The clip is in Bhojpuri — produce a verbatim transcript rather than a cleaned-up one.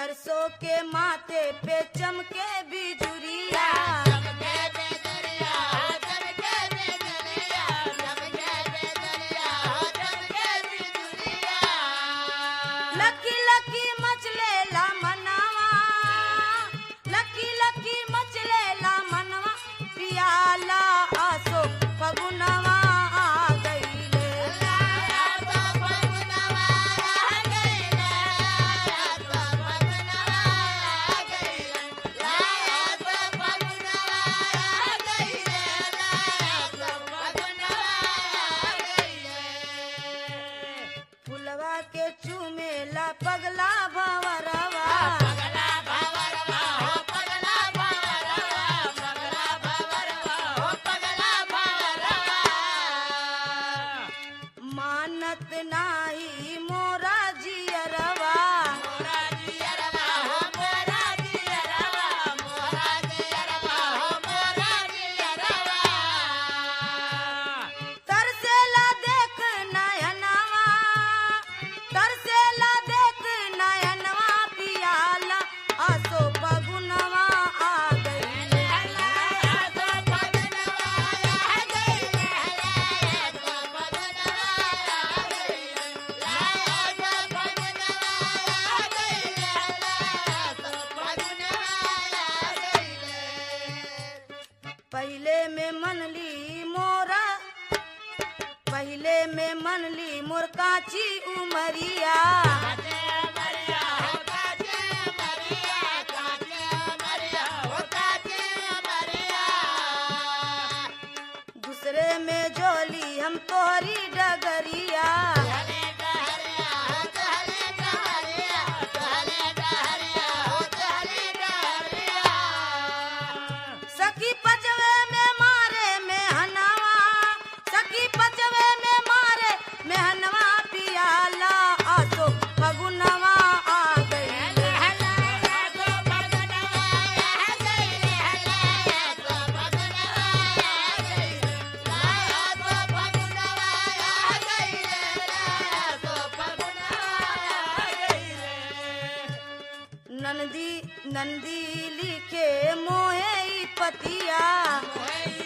सरसों के माथे पे चमके बिजुरिया, लकी लकी मचले ला मनवा, लकी लकी मचले ला मनवा, पियाला आसो फगुनवा आ गईले। फुलवा के चूमेला पगला भंवरवा, मानत नाही मोरा जियरवा, तरसेला देख नयनवा, तरसेला देख नयनवा, पियाला आसो फगुनवा आ गईले। पहले में मनली मोरा, पहले में मनली मोर काची उमरिया, दूसरे में जोली हम तोहरी डगरिया, सखी पचवे में मारे में हनवा, सखी पचवे में मारे में हनवा, पियाला आसो फगुनवा आ गईले। नंदी नंदी लिखे मोहे ई पतिया,